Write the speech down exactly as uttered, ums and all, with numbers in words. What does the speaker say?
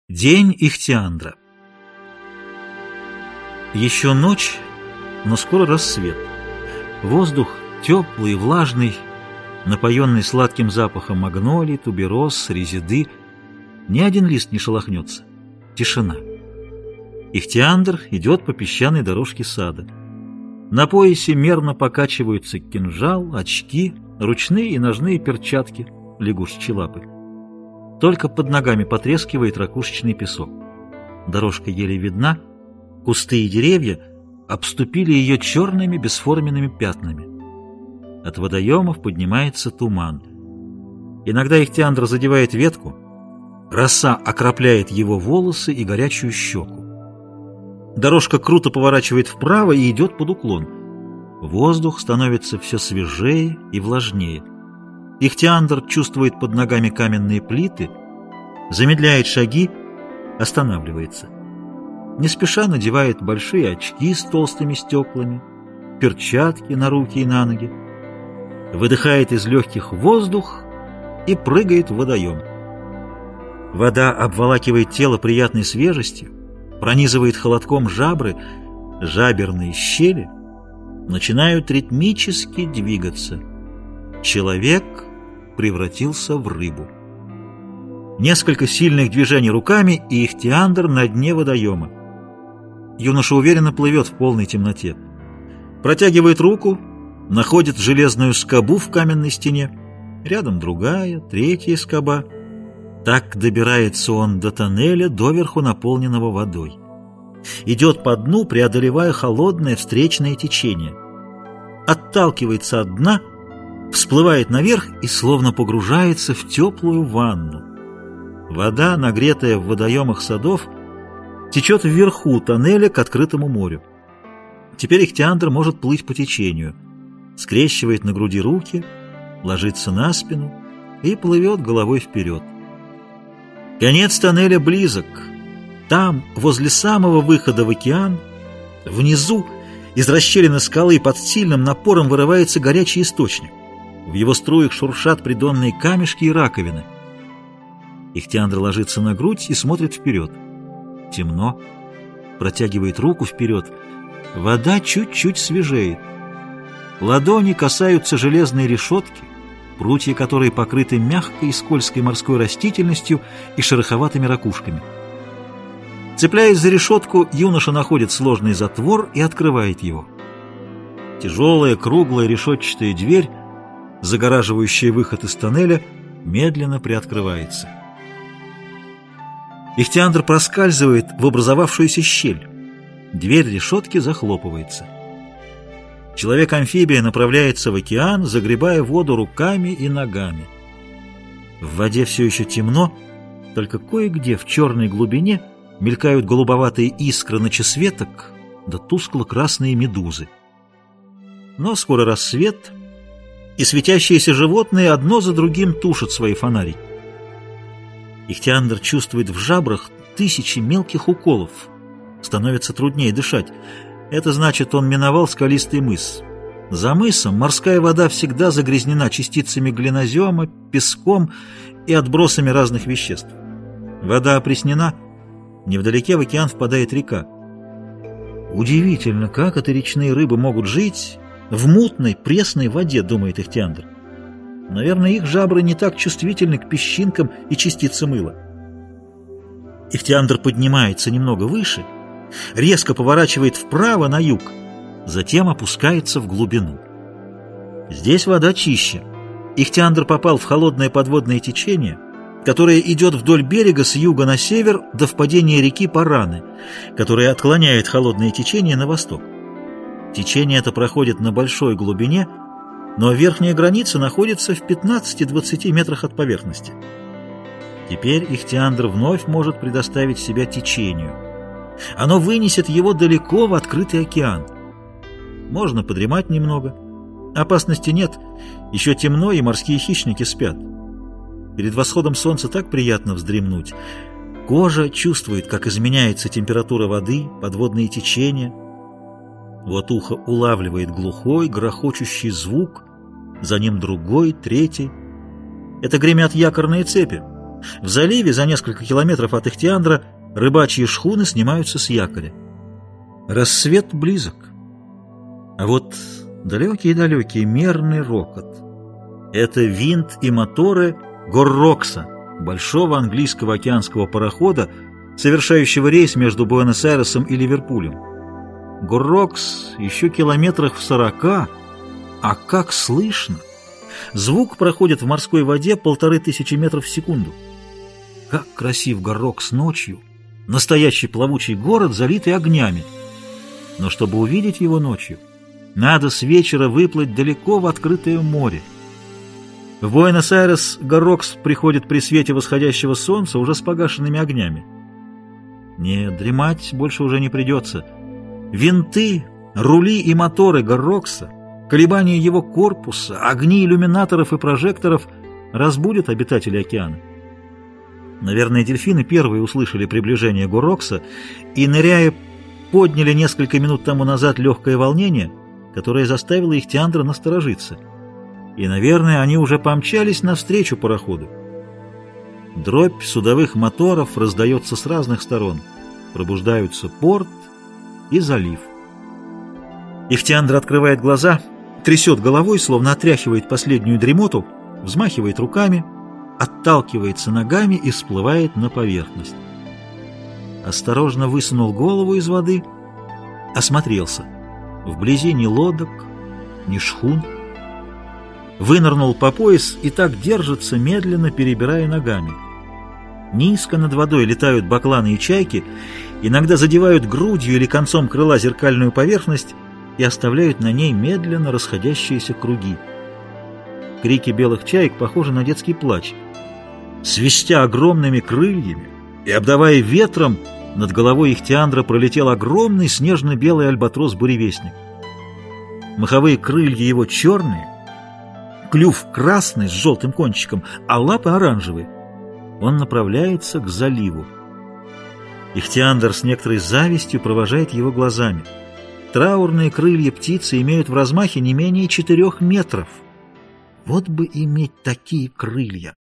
День Ихтиандра. Еще ночь, но скоро рассвет. Воздух теплый и влажный, напоенный сладким запахом магнолий, тубероз, резиды. Ни один лист не шелохнется. Тишина. Ихтиандр идет по песчаной дорожке сада. На поясе мерно покачиваются кинжал, очки, ручные и ножные перчатки лягушечьи лапы. Только под ногами потрескивает ракушечный песок. Дорожка еле видна, кусты и деревья обступили ее черными бесформенными пятнами. От водоемов поднимается туман. Иногда Ихтиандр задевает ветку, роса окропляет его волосы и горячую щеку. Дорожка круто поворачивает вправо и идет под уклон. Воздух становится все свежее и влажнее. Ихтиандр чувствует под ногами каменные плиты, замедляет шаги, останавливается. Не спеша надевает большие очки с толстыми стеклами, перчатки на руки и на ноги, выдыхает из легких воздух и прыгает в водоем. Вода обволакивает тело приятной свежестью, пронизывает холодком жабры, жаберные щели начинают ритмически двигаться. Человек превратился в рыбу. Несколько сильных движений руками, и Ихтиандр на дне водоема. Юноша уверенно плывет в полной темноте. Протягивает руку, находит железную скобу в каменной стене. Рядом другая, третья скоба. Так добирается он до тоннеля, доверху наполненного водой. Идет по дну, преодолевая холодное встречное течение. Отталкивается от дна, всплывает наверх и словно погружается в теплую ванну. Вода, нагретая в водоемах садов, течет вверху тоннеля к открытому морю. Теперь Ихтиандр может плыть по течению. Скрещивает на груди руки, ложится на спину и плывет головой вперед. Конец тоннеля близок. Там, возле самого выхода в океан, внизу, из расщелины скалы под сильным напором вырывается горячий источник. В его струях шуршат придонные камешки и раковины. Ихтиандр ложится на грудь и смотрит вперед. Темно. Протягивает руку вперед. Вода чуть-чуть свежеет. Ладони касаются железной решетки, прутья которой покрыты мягкой и скользкой морской растительностью и шероховатыми ракушками. Цепляясь за решетку, юноша находит сложный затвор и открывает его. Тяжелая круглая решетчатая дверь, загораживающая выход из тоннеля, медленно приоткрывается. Ихтиандр проскальзывает в образовавшуюся щель. Дверь решетки захлопывается. Человек-амфибия направляется в океан, загребая воду руками и ногами. В воде все еще темно, только кое-где в черной глубине мелькают голубоватые искры ночесветок да тускло-красные медузы. Но скоро рассвет, и светящиеся животные одно за другим тушат свои фонари. Ихтиандр чувствует в жабрах тысячи мелких уколов. Становится труднее дышать. Это значит, он миновал скалистый мыс. За мысом морская вода всегда загрязнена частицами глинозема, песком и отбросами разных веществ. Вода опреснена. Невдалеке в океан впадает река. Удивительно, как это речные рыбы могут жить в мутной, пресной воде, думает Ихтиандр. Наверное, их жабры не так чувствительны к песчинкам и частицам мыла. Ихтиандр поднимается немного выше, резко поворачивает вправо на юг, затем опускается в глубину. Здесь вода чище. Ихтиандр попал в холодное подводное течение, которое идет вдоль берега с юга на север до впадения реки Параны, которая отклоняет холодное течение на восток. Течение это проходит на большой глубине, но верхняя граница находится в пятнадцати-двадцати метрах от поверхности. Теперь Ихтиандр вновь может предоставить себя течению. Оно вынесет его далеко в открытый океан. Можно подремать немного. Опасности нет, еще темно, и морские хищники спят. Перед восходом солнца так приятно вздремнуть. Кожа чувствует, как изменяется температура воды, подводные течения. Вот ухо улавливает глухой, грохочущий звук, за ним другой, третий. Это гремят якорные цепи. В заливе за несколько километров от Ихтиандра рыбачьи шхуны снимаются с якоря. Рассвет близок. А вот далекий-далекий мерный рокот. Это винт и моторы Горрокса, большого английского океанского парохода, совершающего рейс между Буэнос-Айресом и Ливерпулем. Горрокс еще километрах в сорока, а как слышно! Звук проходит в морской воде полторы тысячи метров в секунду. Как красив Горрокс ночью! Настоящий плавучий город, залитый огнями. Но чтобы увидеть его ночью, надо с вечера выплыть далеко в открытое море. В Буэнос-Айрес Горрокс приходит при свете восходящего солнца уже с погашенными огнями. Нет, дремать больше уже не придется. Винты, рули и моторы Горрокса, колебания его корпуса, огни иллюминаторов и прожекторов разбудят обитателей океана. Наверное, дельфины первые услышали приближение Горрокса и, ныряя, подняли несколько минут тому назад легкое волнение, которое заставило Ихтиандра насторожиться. И, наверное, они уже помчались навстречу пароходу. Дробь судовых моторов раздается с разных сторон. Пробуждаются порт и залив. Ихтиандр открывает глаза, трясет головой, словно отряхивает последнюю дремоту, взмахивает руками, отталкивается ногами и всплывает на поверхность. Осторожно высунул голову из воды, осмотрелся. Вблизи ни лодок, ни шхун. Вынырнул по пояс и так держится, медленно перебирая ногами. Низко над водой летают бакланы и чайки, иногда задевают грудью или концом крыла зеркальную поверхность и оставляют на ней медленно расходящиеся круги. Крики белых чаек похожи на детский плач. Свистя огромными крыльями и обдавая ветром, над головой Ихтиандра пролетел огромный снежно-белый альбатрос-буревестник. Маховые крылья его черные, клюв красный с желтым кончиком, а лапы оранжевые. Он направляется к заливу. Ихтиандр с некоторой завистью провожает его глазами. Траурные крылья птицы имеют в размахе не менее четырех метров. Вот бы иметь такие крылья!